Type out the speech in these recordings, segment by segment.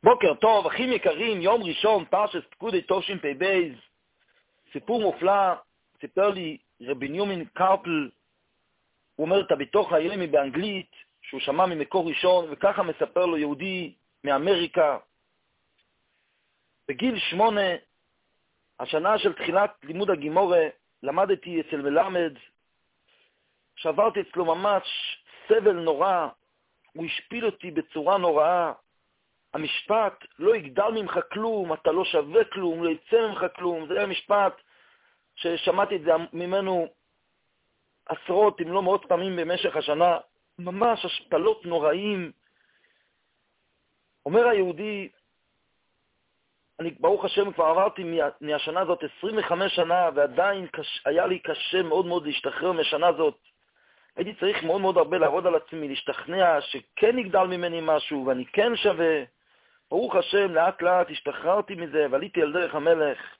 בוקר טוב, אחים יקרים, יום ראשון, פרשת פקודי תשפ"ב. סיפור מופלא, סיפר לי רבי בנימין קרפל, הוא אומר את הביטוח הירמי באנגלית, שהוא שמע ממקור ראשון, וככה מספר לו יהודי מאמריקה. בגיל 8, השנה של תחילת לימוד הגימורה, למדתי אצל מלמד, שעברתי אצלו ממש סבל נורא, הוא השפיל אותי בצורה נוראה, המשפט, לא יגדל ממך כלום, אתה לא שווה כלום, לא יצא ממך כלום, זה היה משפט ששמעתי את זה ממנו עשרות, אם לא מאות פעמים במשך השנה, ממש השפלות נוראים. אומר היהודי, אני ברוך השם כבר עברתי מהשנה הזאת 25 שנה, ועדיין היה לי קשה מאוד מאוד להשתחרר מהשנה הזאת. הייתי צריך מאוד מאוד הרבה לעבוד על עצמי, להשתכנע שכן יגדל ממני משהו, ואני כן שווה. ברוך השם, לאט לאט השתחררתי מזה, ועליתי על דרך המלך.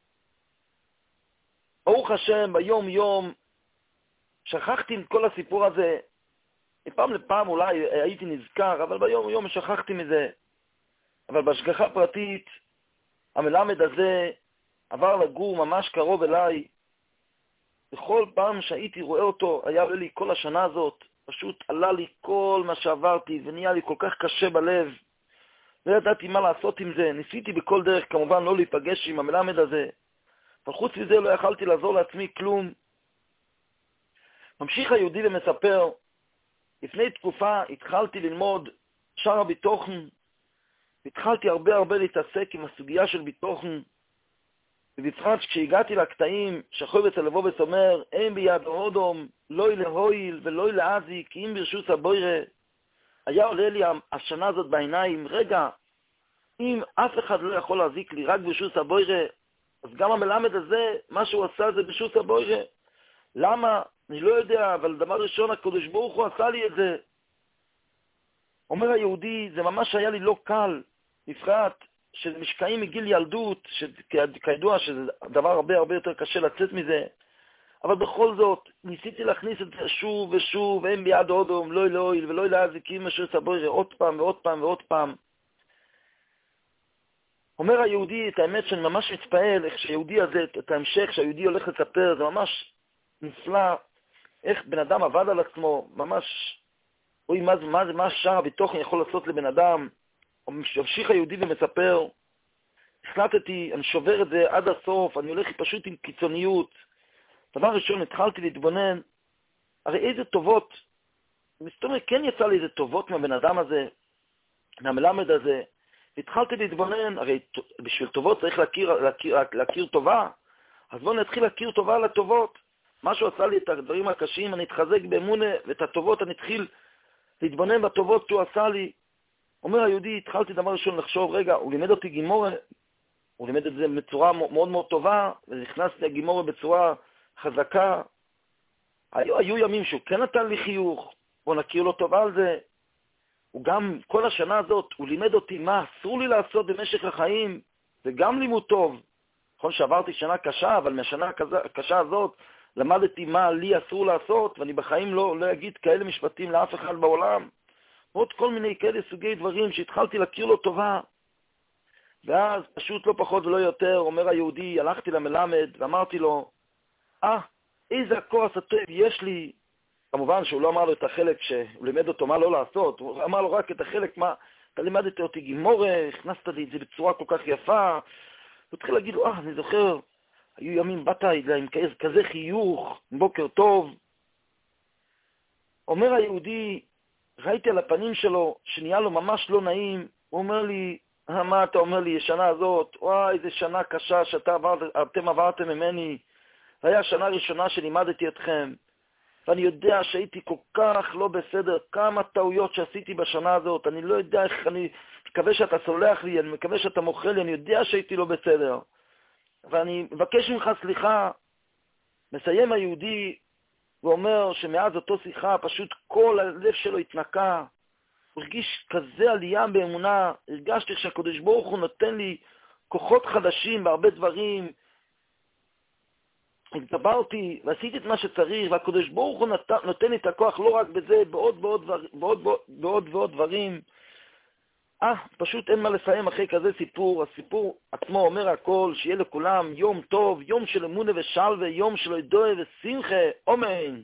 ברוך השם, ביום יום, שכחתי עם כל הסיפור הזה. מפעם לפעם אולי הייתי נזכר, אבל ביום יום שכחתי מזה. אבל בהשגחה פרטית, המלמד הזה עבר לגור ממש קרוב אליי. בכל פעם שהייתי רואה אותו, היה לי כל השנה הזאת, פשוט עלה לי כל מה שעברתי, ונהיה לי כל כך קשה בלב. לא ידעתי מה לעשות עם זה, ניסיתי בכל דרך כמובן לא להיפגש עם המלמד הזה, אבל חוץ מזה לא יכלתי לעזור לעצמי כלום. ממשיך היהודי ומספר, לפני תקופה התחלתי ללמוד שער הביטוחן, התחלתי הרבה להתעסק עם הסוגיה של ביטוחן, ובפרט כשהגעתי לקטעים שחובץ הלבובץ אומר, אין ביד הודום, לא להויל ולא לעזי, כי אם ברשוס הבוירה, היה עולה לי השנה הזאת בעיניים, רגע, אם אף אחד לא יכול להזיק לי רק ברשוס הבוירה, אז גם המלמד הזה, מה שהוא עשה זה ברשוס הבוירה. למה? אני לא יודע, אבל דבר ראשון, הקדוש ברוך הוא עשה לי את זה. אומר היהודי, זה ממש היה לי לא קל, בפרט שמשקעים מגיל ילדות, שכידוע שזה דבר הרבה יותר קשה לצאת מזה, אבל בכל זאת, ניסיתי להכניס את זה שוב ושוב, אין ביד הודום, לא אלוהיל ולא להזיקים אשר סבוירה, עוד פעם ועוד פעם ועוד פעם. אומר היהודי, את האמת שאני ממש מתפעל, איך שהיהודי הזה, את ההמשך שהיהודי הולך לספר, זה ממש נפלא, איך בן אדם עבד על עצמו, ממש, אוי, מה שער הביטוחן יכול לעשות לבן אדם. ממשיך היהודי ומספר, החלטתי, אני שובר את זה עד הסוף, אני הולך פשוט עם קיצוניות. דבר ראשון, התחלתי להתבונן, הרי איזה טובות, מסתובב, כן יצא לי איזה טובות מהבן אדם הזה, מהמלמד הזה, והתחלתי להתבונן, הרי בשביל טובות צריך להכיר טובה, אז בואו נתחיל להכיר טובה על הטובות. מה שהוא עשה לי את הדברים הקשים, אני אתחזק באמונה, ואת הטובות אני אתחיל להתבונן בטובות שהוא עשה לי. אומר היהודי, התחלתי דבר ראשון לחשוב, רגע, הוא לימד אותי גימורה, הוא לימד את זה בצורה מאוד מאוד טובה, ונכנסתי לגימורה בצורה חזקה. היו ימים שהוא כן נתן לי חיוך, בוא נכיר לו טובה על זה. הוא גם, כל השנה הזאת, הוא לימד אותי מה אסור לי לעשות במשך החיים, זה גם לימוד טוב. נכון שעברתי שנה קשה, אבל מהשנה הקשה הזאת, למדתי מה לי אסור לעשות, ואני בחיים לא אגיד כאלה משפטים לאף אחד בעולם. עוד כל מיני כאלה סוגי דברים שהתחלתי להכיר לו טובה. ואז פשוט לא פחות ולא יותר, אומר היהודי, הלכתי למלמד ואמרתי לו, איזה הכוח הטוב יש לי. כמובן שהוא לא אמר לו את החלק שהוא לימד אותו מה לא לעשות, הוא אמר לו רק את החלק מה, אתה לימדת אותי גימורה, הכנסת לי את זה בצורה כל כך יפה. הוא התחיל להגיד לו, אני זוכר, היו ימים באת עם כזה חיוך, בוקר טוב. אומר היהודי, ראיתי על הפנים שלו שנהיה לו ממש לא נעים, הוא אומר לי, מה אתה אומר לי, השנה הזאת, וואי, איזה שנה קשה שאתם עברתם ממני, היה השנה הראשונה שלימדתי אתכם, ואני יודע שהייתי כל כך לא בסדר, כמה טעויות שעשיתי בשנה הזאת, אני לא יודע איך, אני מקווה שאתה סולח לי, אני מקווה שאתה מוחה לי, אני יודע שהייתי לא בסדר, ואני מבקש ממך סליחה. מסיים היהודי, ואומר שמאז אותו שיחה פשוט כל הלב שלו התנקה, הוא הרגיש כזה עלייה באמונה, הרגשתי שהקדוש ברוך הוא נותן לי כוחות חדשים בהרבה דברים, התגברתי ועשיתי את מה שצריך, והקדוש ברוך הוא נותן לי את הכוח לא רק בזה, בעוד דברים. פשוט אין מה לסיים אחרי כזה סיפור. הסיפור עצמו אומר הכל, שיהיה לכולם יום טוב, יום של אמונה ושלווה, יום של ידועה ושמחה, אמן.